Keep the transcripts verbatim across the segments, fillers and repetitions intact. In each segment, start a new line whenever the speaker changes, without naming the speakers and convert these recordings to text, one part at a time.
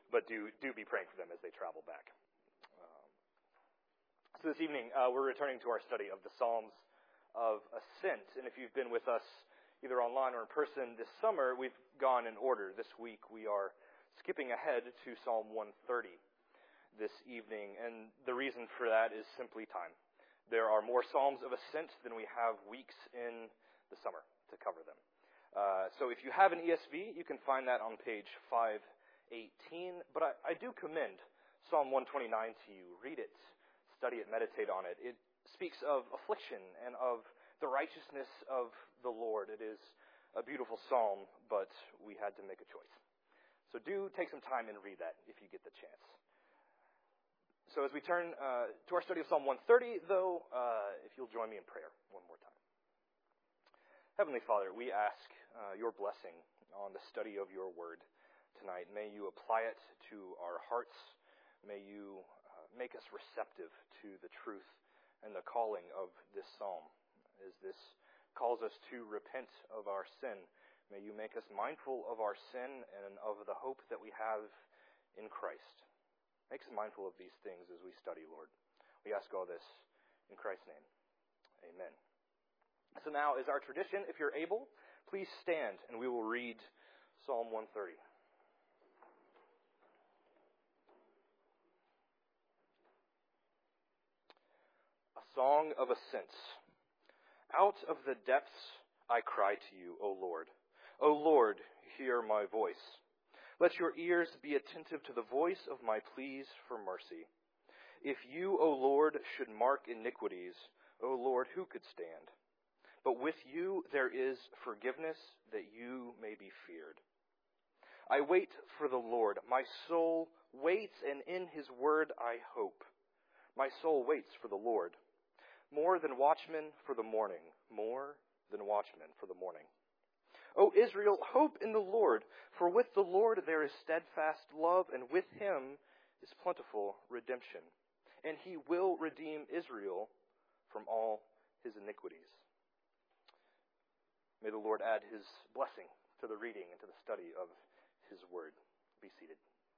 but do do be praying for them as they travel back. Um, so this evening, uh, we're returning to our study of the Psalms of Ascent. And if you've been with us either online or in person this summer, we've gone in order. This week we are skipping ahead to Psalm one thirty this evening. And the reason for that is simply time. There are more Psalms of Ascent than we have weeks in the summer to cover them. Uh, so if you have an E S V, you can find that on page five eighteen. But I, I do commend Psalm one twenty-nine to you. Read it, study it, meditate on it. It speaks of affliction and of the righteousness of the Lord. It is a beautiful psalm, but we had to make a choice. So do take some time and read that if you get the chance. So as we turn uh, to our study of Psalm one thirty, though, uh, if you'll join me in prayer one more time. Heavenly Father, we ask uh, your blessing on the study of your word tonight. May you apply it to our hearts. May you uh, make us receptive to the truth and the calling of this psalm. As this calls us to repent of our sin, may you make us mindful of our sin and of the hope that we have in Christ. Make us mindful of these things as we study, Lord. We ask all this in Christ's name. Amen. So now, as our tradition, if you're able, please stand and we will read Psalm one thirty. A song of ascent. Out of the depths I cry to you, O Lord. O Lord, hear my voice. Let your ears be attentive to the voice of my pleas for mercy. If you, O Lord, should mark iniquities, O Lord, who could stand? But with you there is forgiveness, that you may be feared. I wait for the Lord. My soul waits, and in his word I hope. My soul waits for the Lord. More than watchmen for the morning, more than watchmen for the morning. O Israel, hope in the Lord, for with the Lord there is steadfast love, and with him is plentiful redemption. And he will redeem Israel from all his iniquities. May the Lord add his blessing to the reading and to the study of his word. Be seated.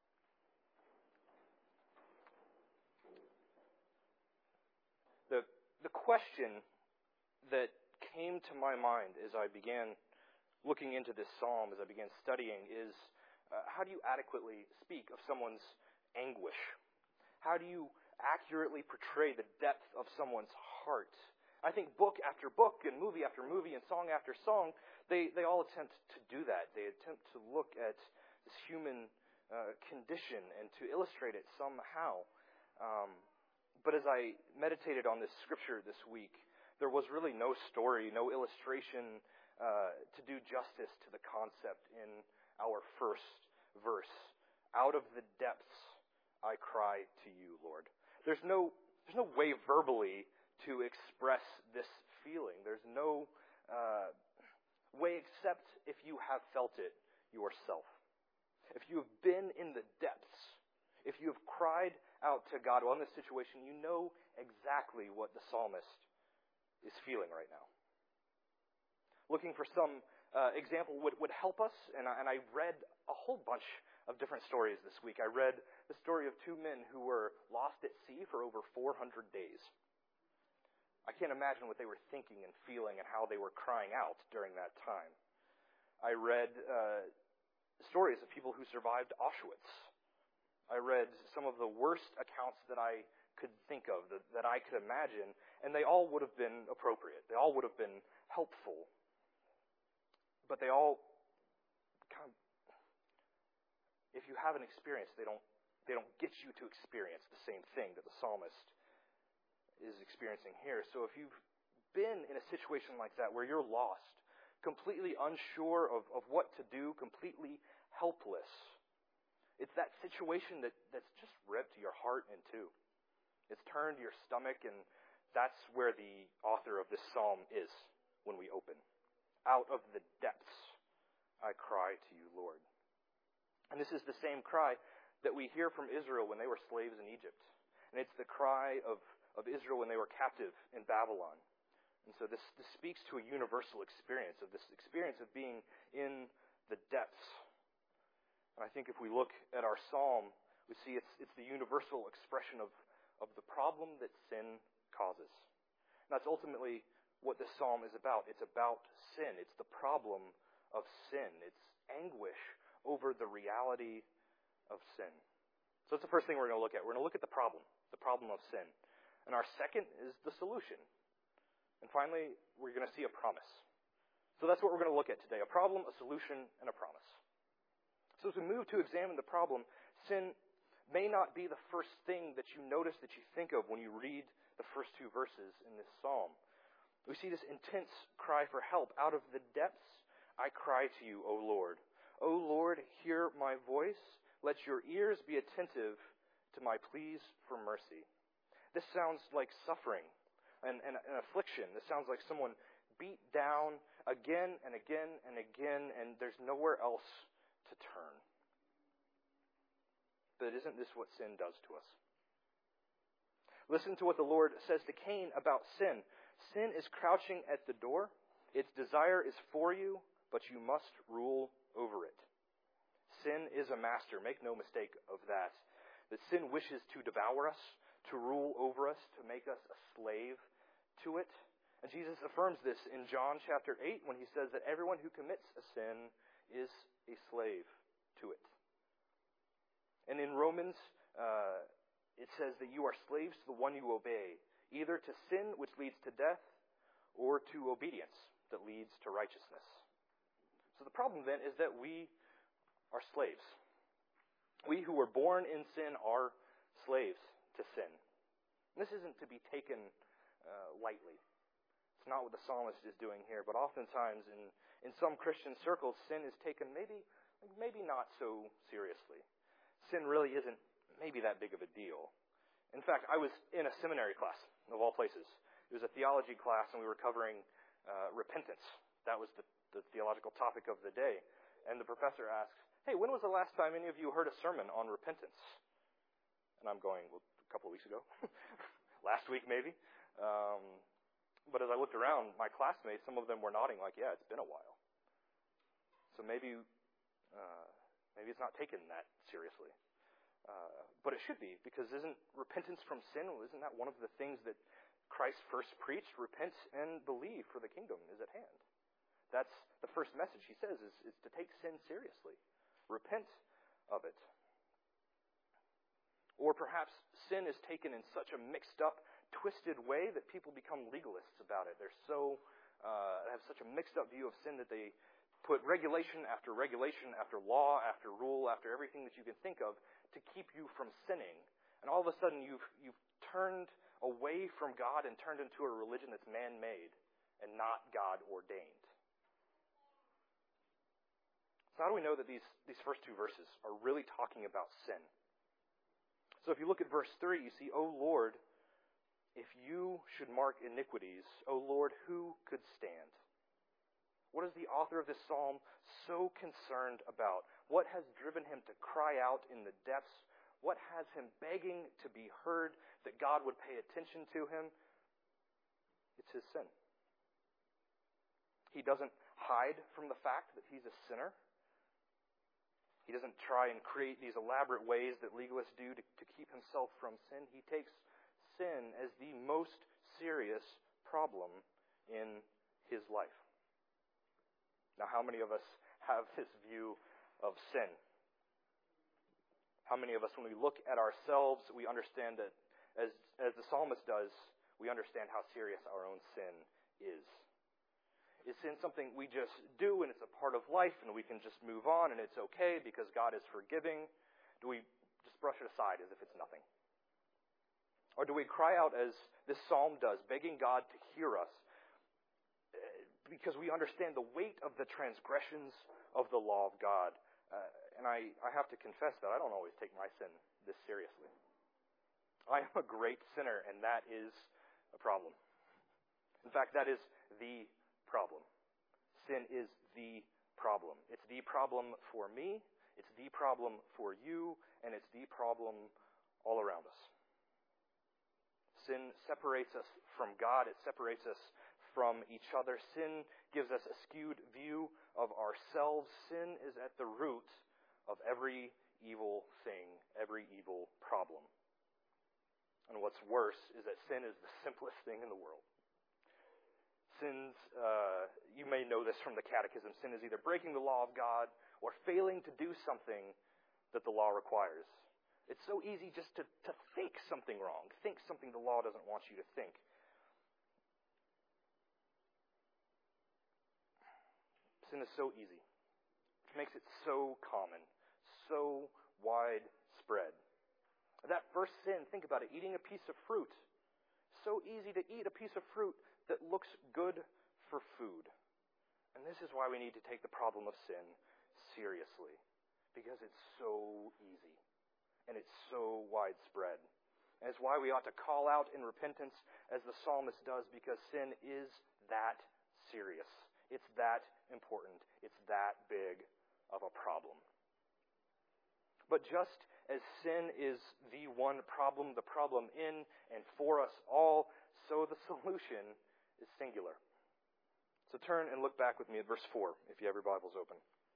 The The question that came to my mind as I began looking into this psalm, as I began studying, is uh, how do you adequately speak of someone's anguish? How do you accurately portray the depth of someone's heart? I think book after book and movie after movie and song after song, they, they all attempt to do that. They attempt to look at this human uh, condition and to illustrate it somehow. Um, But as I meditated on this scripture this week, there was really no story, no illustration uh, to do justice to the concept in our first verse. Out of the depths I cry to you, Lord. There's no, there's no way verbally to express this feeling. There's no uh, way except if you have felt it yourself. If you have been in the depths, if you have cried out to God, well, in this situation, you know exactly what the psalmist is feeling right now. Looking for some uh, example would, would help us, and I, and I read a whole bunch of different stories this week. I read the story of two men who were lost at sea for over four hundred days. I can't imagine what they were thinking and feeling and how they were crying out during that time. I read uh, stories of people who survived Auschwitz. I read some of the worst accounts that I could think of, that, that I could imagine, and they all would have been appropriate. They all would have been helpful. But they all kind of, if you haven't experienced, they don't, they don't get you to experience the same thing that the psalmist is experiencing here. So if you've been in a situation like that where you're lost, completely unsure of, of what to do, completely helpless, it's that situation that, that's just ripped your heart in two. It's turned your stomach, and that's where the author of this psalm is when we open. Out of the depths I cry to you, Lord. And this is the same cry that we hear from Israel when they were slaves in Egypt. And it's the cry of, of Israel when they were captive in Babylon. And so this, this speaks to a universal experience, of this experience of being in the depths. And I think if we look at our psalm, we see it's, it's the universal expression of, of the problem that sin causes. And that's ultimately what this psalm is about. It's about sin. It's the problem of sin. It's anguish over the reality of sin. So that's the first thing we're going to look at. We're going to look at the problem, the problem of sin. And our second is the solution. And finally, we're going to see a promise. So that's what we're going to look at today. A problem, a solution, and a promise. So as we move to examine the problem, sin may not be the first thing that you notice, that you think of when you read the first two verses in this psalm. We see this intense cry for help. Out of the depths I cry to you, O Lord. O Lord, hear my voice. Let your ears be attentive to my pleas for mercy. This sounds like suffering and, and an affliction. This sounds like someone beat down again and again and again, and there's nowhere else to turn. But isn't this what sin does to us? Listen to what the Lord says to Cain about sin. Sin is crouching at the door. Its desire is for you, but you must rule over it. Sin is a master. Make no mistake of that. That sin wishes to devour us, to rule over us, to make us a slave to it. And Jesus affirms this in John chapter eight when he says that everyone who commits a sin is a slave to it. And in Romans, uh, it says that you are slaves to the one you obey, either to sin, which leads to death, or to obedience that leads to righteousness. So the problem then is that we are slaves. We who were born in sin are slaves to sin. And this isn't to be taken uh, lightly. It's not what the psalmist is doing here, but oftentimes in, in some Christian circles, sin is taken maybe, maybe not so seriously. Sin really isn't maybe that big of a deal. In fact, I was in a seminary class, of all places. It was a theology class, and we were covering uh, repentance. That was the, the theological topic of the day. And the professor asked, hey, when was the last time any of you heard a sermon on repentance? And I'm going, well, a couple of weeks ago. Last week, maybe. Um, but as I looked around, my classmates, some of them were nodding like, yeah, it's been a while. So maybe uh, maybe it's not taken that seriously. Uh, but it should be, because isn't repentance from sin, isn't that one of the things that Christ first preached? Repent and believe, for the kingdom is at hand. That's the first message he says, is, is to take sin seriously. Repent of it. Or perhaps sin is taken in such a mixed up, twisted way that people become legalists about it. They're so, uh, have such a mixed up view of sin that they put regulation after regulation, after law, after rule, after everything that you can think of to keep you from sinning. And all of a sudden you've, you've turned away from God and turned into a religion that's man-made and not God-ordained. So how do we know that these, these first two verses are really talking about sin? So if you look at verse three, you see, O Lord, if you should mark iniquities, O Lord, who could stand? What is the author of this psalm so concerned about? What has driven him to cry out in the depths? What has him begging to be heard, that God would pay attention to him? It's his sin. He doesn't hide from the fact that he's a sinner. He doesn't try and create these elaborate ways that legalists do to, to keep himself from sin. He takes sin as the most serious problem in his life. Now, how many of us have this view of sin? How many of us, when we look at ourselves, we understand that, as, as the psalmist does, we understand how serious our own sin is? Is sin something we just do and it's a part of life and we can just move on and it's okay because God is forgiving? Do we just brush it aside as if it's nothing? Or do we cry out as this psalm does, begging God to hear us because we understand the weight of the transgressions of the law of God? Uh, and I, I have to confess that I don't always take my sin this seriously. I am a great sinner, and that is a problem. In fact, that is the problem. Sin is the problem. It's the problem for me, it's the problem for you, and it's the problem all around us. Sin separates us from God. It separates us from each other. Sin gives us a skewed view of ourselves. Sin is at the root of every evil thing, every evil problem. And what's worse is that sin is the simplest thing in the world. Sins, uh, you may know this from the Catechism, sin is either breaking the law of God or failing to do something that the law requires. It's so easy just to, to think something wrong, think something the law doesn't want you to think. Sin is so easy. It makes it so common, so widespread. That first sin, think about it, eating a piece of fruit. So easy to eat a piece of fruit that looks good for food. And this is why we need to take the problem of sin seriously, because it's so easy and it's so widespread. And it's why we ought to call out in repentance as the psalmist does, because sin is that serious. It's that important. It's that big of a problem. But just as sin is the one problem, the problem in and for us all, so the solution is singular. So turn and look back with me at verse four, if you have your Bibles open.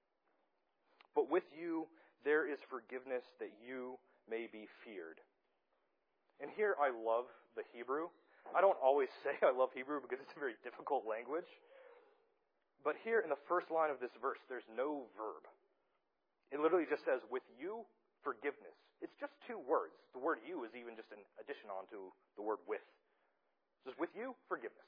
But with you there is forgiveness that you may be feared. And here I love the Hebrew. I don't always say I love Hebrew because it's a very difficult language. But here in the first line of this verse, there's no verb. It literally just says, with you, forgiveness. It's just two words. The word you is even just an addition onto the word with. It says, with you, forgiveness.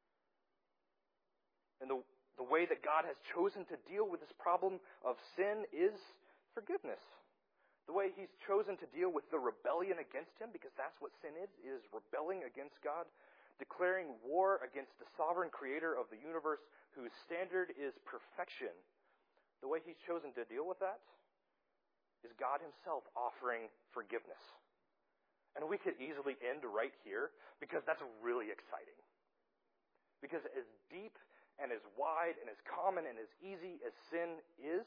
And the, the way that God has chosen to deal with this problem of sin is forgiveness. The way He's chosen to deal with the rebellion against Him, because that's what sin is, is rebelling against God, declaring war against the sovereign creator of the universe whose standard is perfection. The way He's chosen to deal with that is God Himself offering forgiveness. And we could easily end right here, because that's really exciting. Because as deep and as wide and as common and as easy as sin is,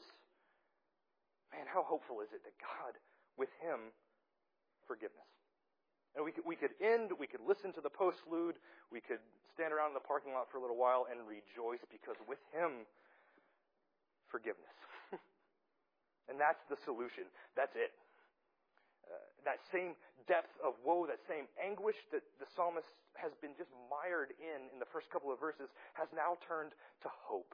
man, how hopeful is it that God, with Him, forgiveness. And we could, we could end, we could listen to the postlude, we could stand around in the parking lot for a little while and rejoice, because with Him, forgiveness. And that's the solution. That's it. Uh, that same depth of woe, that same anguish that the psalmist has been just mired in in the first couple of verses has now turned to hope.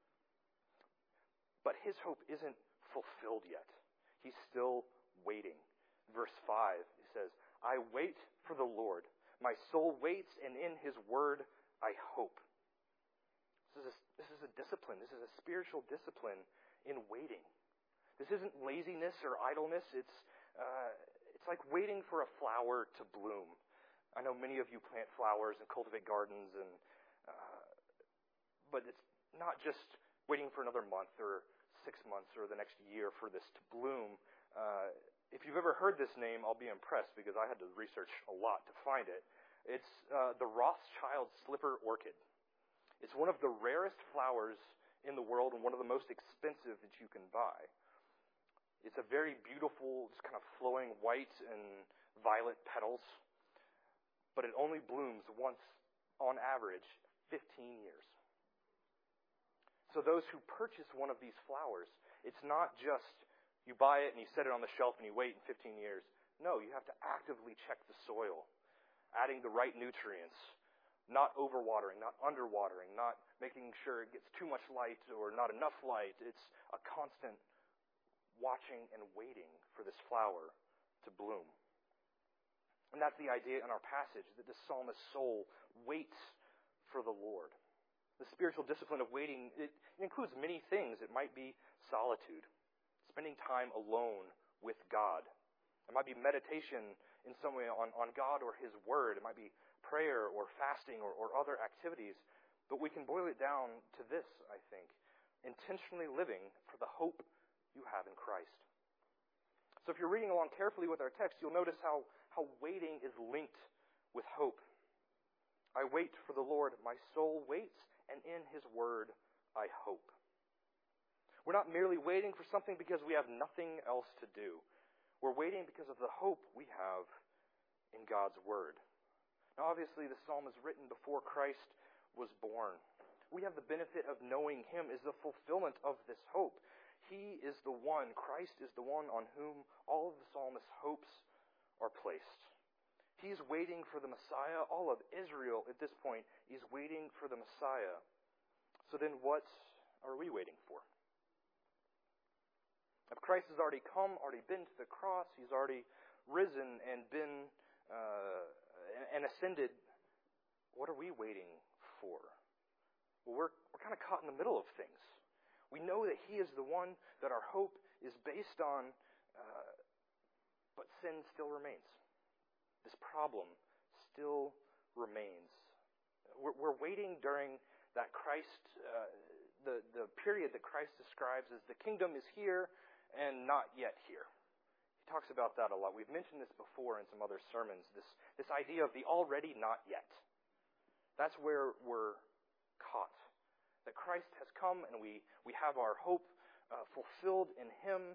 But his hope isn't fulfilled yet. He's still waiting. Verse five, he says, I wait for the Lord. My soul waits, and in His word I hope. This is a, this is a discipline. This is a spiritual discipline in waiting. This isn't laziness or idleness. It's uh, it's like waiting for a flower to bloom. I know many of you plant flowers and cultivate gardens, and uh, but it's not just waiting for another month or six months or the next year for this to bloom. Uh, if you've ever heard this name, I'll be impressed, because I had to research a lot to find it. It's uh, the Rothschild slipper orchid. It's one of the rarest flowers in the world and one of the most expensive that you can buy. It's a very beautiful, just kind of flowing white and violet petals, but it only blooms once, on average, fifteen years. So those who purchase one of these flowers, it's not just you buy it and you set it on the shelf and you wait in fifteen years. No, you have to actively check the soil, adding the right nutrients, not overwatering, not underwatering, not making sure it gets too much light or not enough light. It's a constant watching and waiting for this flower to bloom. And that's the idea in our passage, that the psalmist's soul waits for the Lord. The spiritual discipline of waiting, it includes many things. It might be solitude, spending time alone with God. It might be meditation in some way on, on God or His Word. It might be prayer or fasting or, or other activities. But we can boil it down to this, I think. Intentionally living for the hope you have in Christ. So if you're reading along carefully with our text, you'll notice how, how waiting is linked with hope. I wait for the Lord, my soul waits, and in His word I hope. We're not merely waiting for something because we have nothing else to do. We're waiting because of the hope we have in God's word. Now obviously the psalm is written before Christ was born. We have the benefit of knowing Him as the fulfillment of this hope. He is the one, Christ is the one on whom all of the psalmist's hopes are placed. He's waiting for the Messiah. All of Israel at this point is waiting for the Messiah. So then what are we waiting for? If Christ has already come, already been to the cross, He's already risen and been uh, and ascended, what are we waiting for? Well, we're, we're kind of caught in the middle of things. We know that He is the one that our hope is based on, uh, but sin still remains. This problem still remains. We're, we're waiting during that Christ, uh, the, the period that Christ describes as the kingdom is here and not yet here. He talks about that a lot. We've mentioned this before in some other sermons, this, this idea of the already not yet. That's where we're caught. That Christ has come and we, we have our hope uh, fulfilled in Him.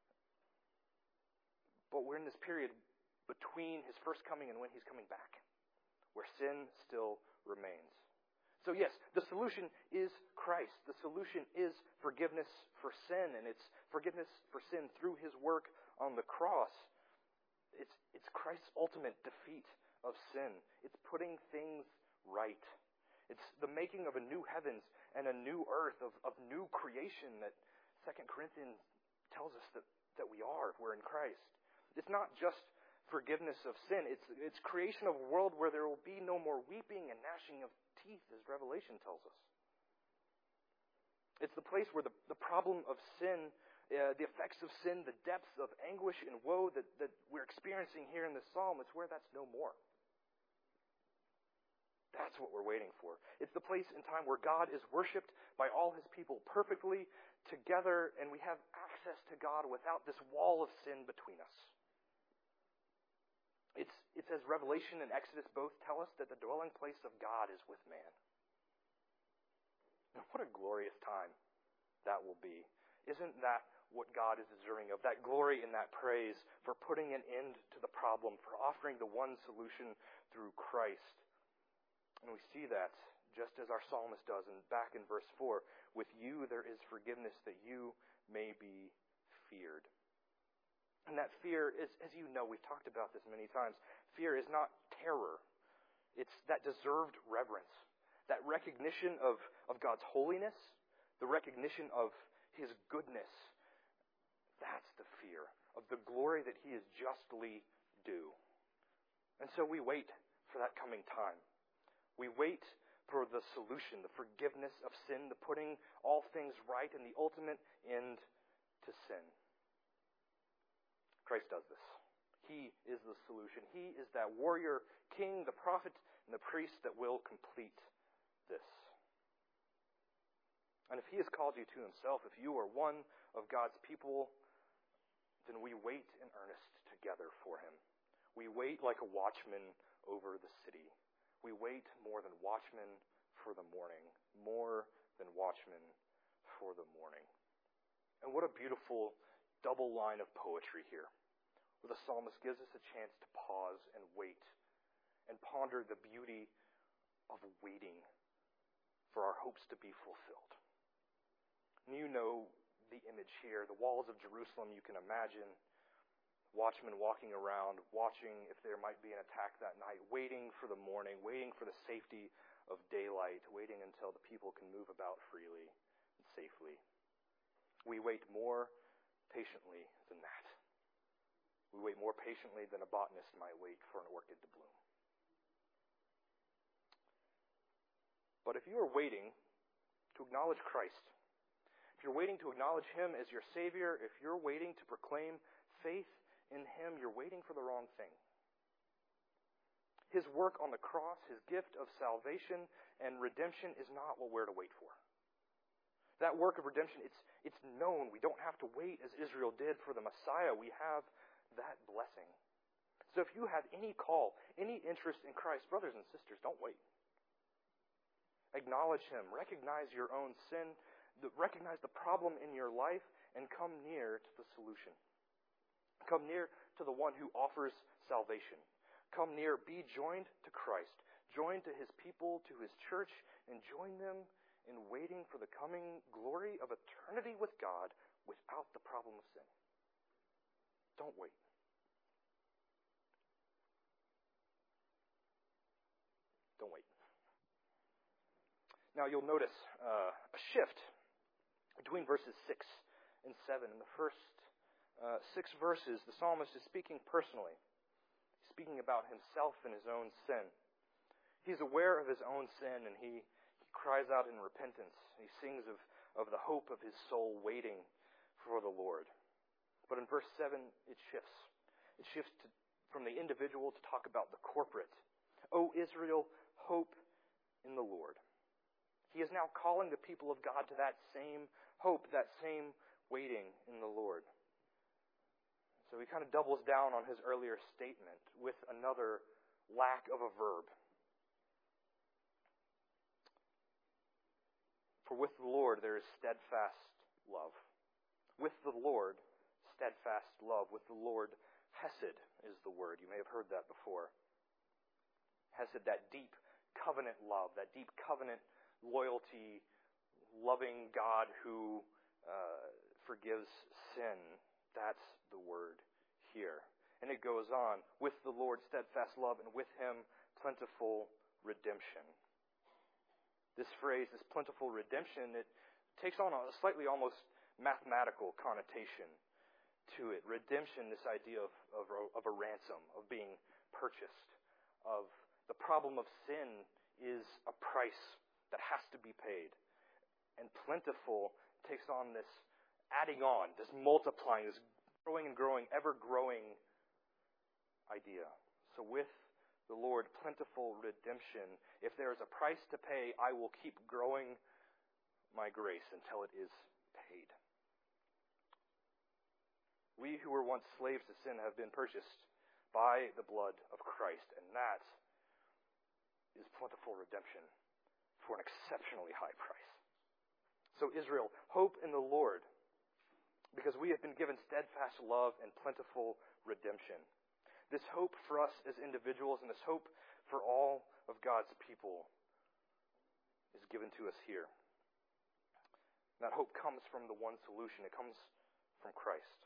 But we're in this period between His first coming and when He's coming back, where sin still remains. So yes, the solution is Christ. The solution is forgiveness for sin, and it's forgiveness for sin through His work on the cross. It's, it's Christ's ultimate defeat of sin. It's putting things right. It's the making of a new heavens and a new earth, of, of new creation that Second Corinthians tells us that, that we are if we're in Christ. It's not just forgiveness of sin. It's, it's creation of a world where there will be no more weeping and gnashing of teeth, as Revelation tells us. It's the place where the, the problem of sin, uh, the effects of sin, the depths of anguish and woe that, that we're experiencing here in this psalm, it's where that's no more. That's what we're waiting for. It's the place in time where God is worshipped by all His people perfectly together, and we have access to God without this wall of sin between us. It's, it's as Revelation and Exodus both tell us that the dwelling place of God is with man. And what a glorious time that will be. Isn't that what God is deserving of? That glory and that praise for putting an end to the problem, for offering the one solution through Christ. And we see that just as our psalmist does in, back in verse four. With you there is forgiveness that you may be feared. And that fear is, as you know, we've talked about this many times, fear is not terror. It's that deserved reverence, that recognition of, of God's holiness, the recognition of His goodness. That's the fear of the glory that He is justly due. And so we wait for that coming time. We wait for the solution, the forgiveness of sin, the putting all things right, and the ultimate end to sin. Christ does this. He is the solution. He is that warrior king, the prophet, and the priest that will complete this. And if He has called you to Himself, if you are one of God's people, then we wait in earnest together for Him. We wait like a watchman over the city. We wait more than watchmen for the morning, more than watchmen for the morning. And what a beautiful double line of poetry here, where the psalmist gives us a chance to pause and wait and ponder the beauty of waiting for our hopes to be fulfilled. And you know the image here, the walls of Jerusalem, you can imagine watchmen walking around, watching if there might be an attack that night, waiting for the morning, waiting for the safety of daylight, waiting until the people can move about freely and safely. We wait more patiently than that. We wait more patiently than a botanist might wait for an orchid to bloom. But if you are waiting to acknowledge Christ, if you're waiting to acknowledge Him as your Savior, if you're waiting to proclaim faith in Him, you're waiting for the wrong thing. His work on the cross, His gift of salvation and redemption is not what we're to wait for. That work of redemption, it's, it's known. We don't have to wait as Israel did for the Messiah. We have that blessing. So if you have any call, any interest in Christ, brothers and sisters, don't wait. Acknowledge Him. Recognize your own sin. Recognize the problem in your life and come near to the solution. Come near to the one who offers salvation. Come near, be joined to Christ. Join to His people, to His church, and join them in waiting for the coming glory of eternity with God without the problem of sin. Don't wait. Don't wait. Now you'll notice uh, a shift between verses six and seven. In the first uh, six verses, the psalmist is speaking personally. He's speaking about himself and his own sin. He's aware of his own sin, and he, he cries out in repentance. He sings of, of the hope of his soul waiting for the Lord. But in verse seven, it shifts. It shifts to, from the individual to talk about the corporate. O Israel, hope in the Lord. He is now calling the people of God to that same hope, that same waiting in the Lord. So he kind of doubles down on his earlier statement with another lack of a verb. For with the Lord there is steadfast love. With the Lord, steadfast love. With the Lord, hesed is the word. You may have heard that before. Hesed, that deep covenant love, that deep covenant loyalty, loving God who uh, forgives sin. That's the word here. And it goes on, with the Lord steadfast love, and with him plentiful redemption. This phrase, this plentiful redemption, it takes on a slightly almost mathematical connotation to it. Redemption, this idea of, of, of a ransom, of being purchased, of the problem of sin is a price that has to be paid. And plentiful takes on this adding on, this multiplying, this growing and growing, ever-growing idea. So with the Lord, plentiful redemption. If there is a price to pay, I will keep growing my grace until it is paid. We who were once slaves to sin have been purchased by the blood of Christ, and that is plentiful redemption for an exceptionally high price. So Israel, hope in the Lord, because we have been given steadfast love and plentiful redemption. This hope for us as individuals and this hope for all of God's people is given to us here. That hope comes from the one solution. It comes from Christ.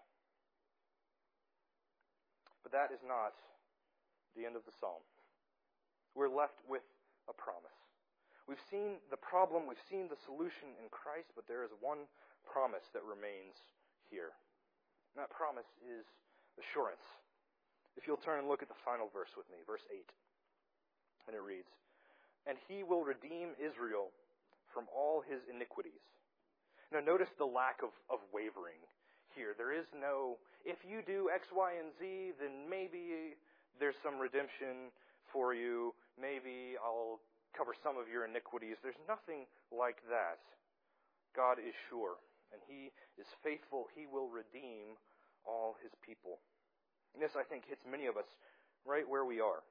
But that is not the end of the psalm. We're left with a promise. We've seen the problem, we've seen the solution in Christ, but there is one promise that remains here. And that promise is assurance. If you'll turn and look at the final verse with me, verse eight. And it reads, "And he will redeem Israel from all his iniquities." Now notice the lack of, of wavering here. There is no, if you do X, Y, and Z, then maybe there's some redemption for you. Maybe I'll cover some of your iniquities. There's nothing like that. God is sure, and he is faithful. He will redeem all his people. And this, I think, hits many of us right where we are.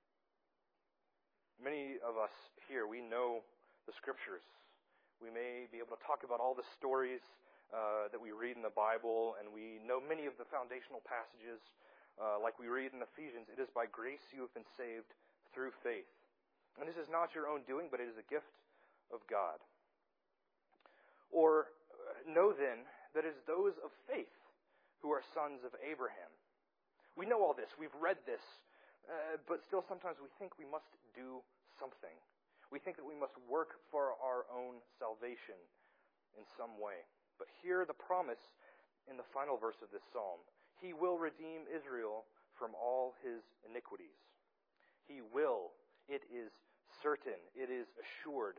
Many of us here, we know the Scriptures. We may be able to talk about all the stories uh, that we read in the Bible, and we know many of the foundational passages. Uh, like we read in Ephesians, it is by grace you have been saved through faith. And this is not your own doing, but it is a gift of God. Or know then that it is those of faith who are sons of Abraham. We know all this. We've read this. Uh, but still sometimes we think we must do something. We think that we must work for our own salvation in some way. But here the promise in the final verse of this psalm. He will redeem Israel from all his iniquities. He will. It is certain. It is assured.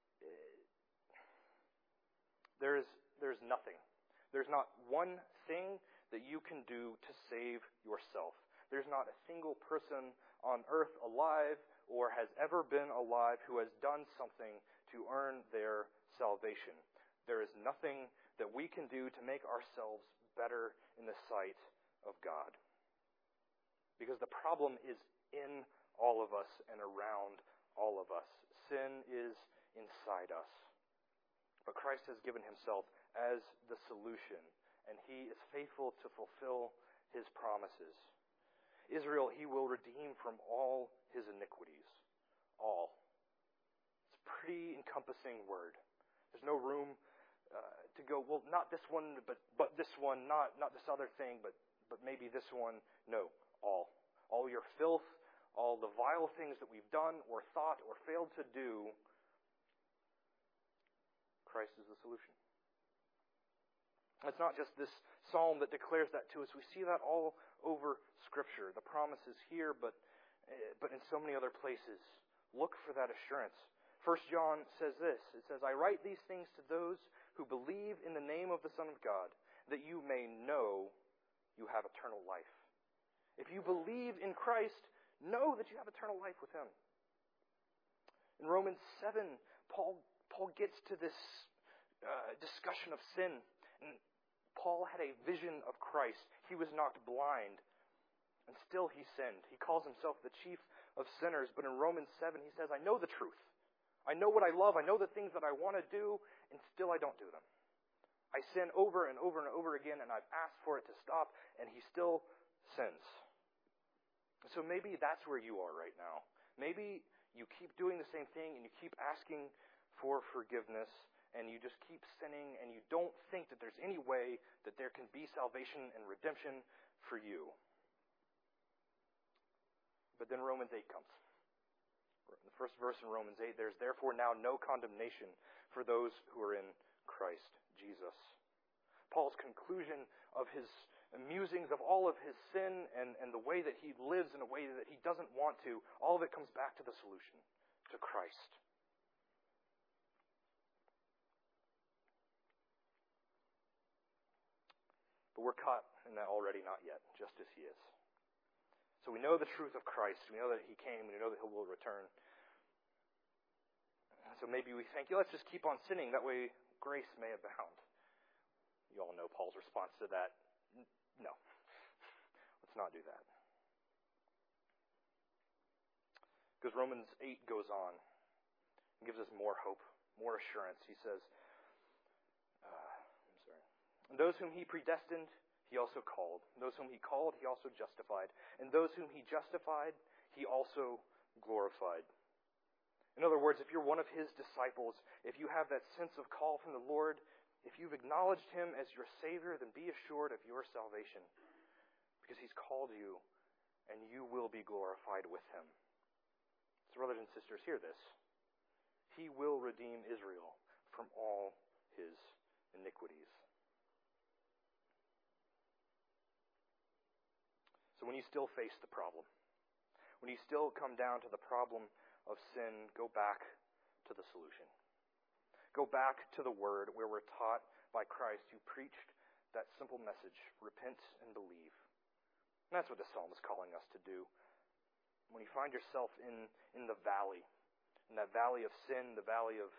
There is, there's nothing. There's not one thing that you can do to save yourself. There's not a single person on earth alive or has ever been alive who has done something to earn their salvation. There is nothing that we can do to make ourselves better in the sight of God. Because the problem is in all of us and around all of us. Sin is inside us. But Christ has given himself as the solution, and he is faithful to fulfill his promises. Israel, he will redeem from all his iniquities. All. It's a pretty encompassing word. There's no room uh, to go, well, not this one, but but this one, not not this other thing, but but maybe this one. No, all. All your filth, all the vile things that we've done or thought or failed to do, Christ is the solution. It's not just this psalm that declares that to us. We see that all over Scripture. The promise is here, but but in so many other places. Look for that assurance. First John says this. It says, I write these things to those who believe in the name of the Son of God, that you may know you have eternal life. If you believe in Christ, know that you have eternal life with Him. In Romans seven, Paul Paul gets to this uh, discussion of sin. And Paul had a vision of Christ. He was knocked blind, and still he sinned. He calls himself the chief of sinners, but in Romans seven he says, I know the truth. I know what I love. I know the things that I want to do, and still I don't do them. I sin over and over and over again, and I've asked for it to stop, and he still sins. So maybe that's where you are right now. Maybe you keep doing the same thing, and you keep asking for forgiveness, and you just keep sinning, and you don't think that there's any way that there can be salvation and redemption for you. But then Romans eight comes. In the first verse in Romans eight, there's therefore now no condemnation for those who are in Christ Jesus. Paul's conclusion of his musings of all of his sin and, and the way that he lives in a way that he doesn't want to, all of it comes back to the solution, to Christ. But we're caught in that already, not yet, just as he is. So we know the truth of Christ. We know that he came. We know that he will return. So maybe we think, yeah, let's just keep on sinning. That way grace may abound. You all know Paul's response to that. No. Let's not do that. Because Romans eight goes on and gives us more hope, more assurance. He says, uh, I'm sorry. And those whom he predestined, he also called. And those whom he called, he also justified. And those whom he justified, he also glorified. In other words, if you're one of his disciples, if you have that sense of call from the Lord, if you've acknowledged him as your Savior, then be assured of your salvation. Because he's called you, and you will be glorified with him. So brothers and sisters, hear this. He will redeem Israel from all his iniquities. So when you still face the problem, when you still come down to the problem of sin, go back to the solution. Go back to the Word where we're taught by Christ who preached that simple message, repent and believe. And that's what the psalm is calling us to do. When you find yourself in, in the valley, in that valley of sin, the valley of,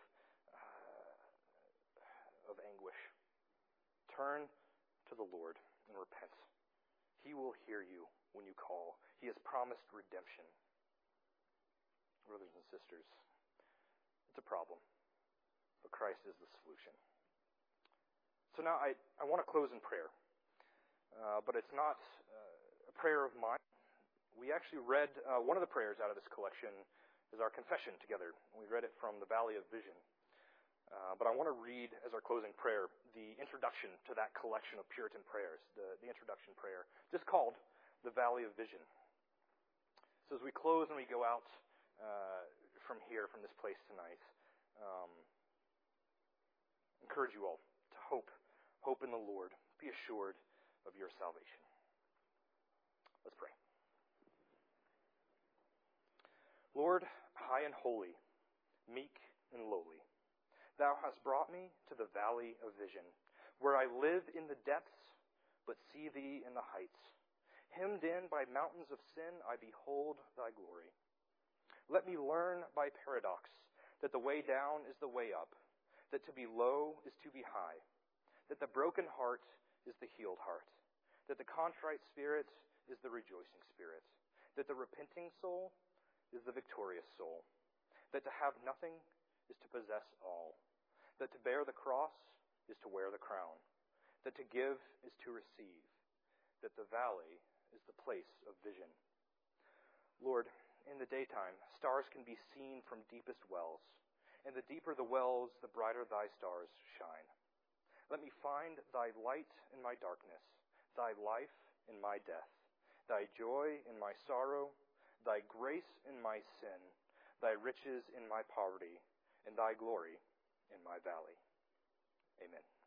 uh, of anguish, turn to the Lord and repent. He will hear you when you call. He has promised redemption. Brothers and sisters, it's a problem, but Christ is the solution. So now I, I want to close in prayer, uh, but it's not uh, a prayer of mine. We actually read uh, one of the prayers out of this collection is our confession together. We read it from the Valley of Vision. Uh, but I want to read, as our closing prayer, the introduction to that collection of Puritan prayers, the, the introduction prayer, just called the Valley of Vision. So as we close and we go out uh, from here, from this place tonight, um, encourage you all to hope, hope in the Lord. Be assured of your salvation. Let's pray. Lord, high and holy, meek and lowly, Thou hast brought me to the valley of vision, where I live in the depths, but see Thee in the heights. Hemmed in by mountains of sin, I behold Thy glory. Let me learn by paradox that the way down is the way up, that to be low is to be high, that the broken heart is the healed heart, that the contrite spirit is the rejoicing spirit, that the repenting soul is the victorious soul, that to have nothing is to possess all, that to bear the cross is to wear the crown, that to give is to receive, that the valley is the place of vision. Lord, in the daytime, stars can be seen from deepest wells, and the deeper the wells, the brighter Thy stars shine. Let me find thy light in my darkness, thy life in my death, thy joy in my sorrow, thy grace in my sin, thy riches in my poverty, and thy glory in my valley. Amen.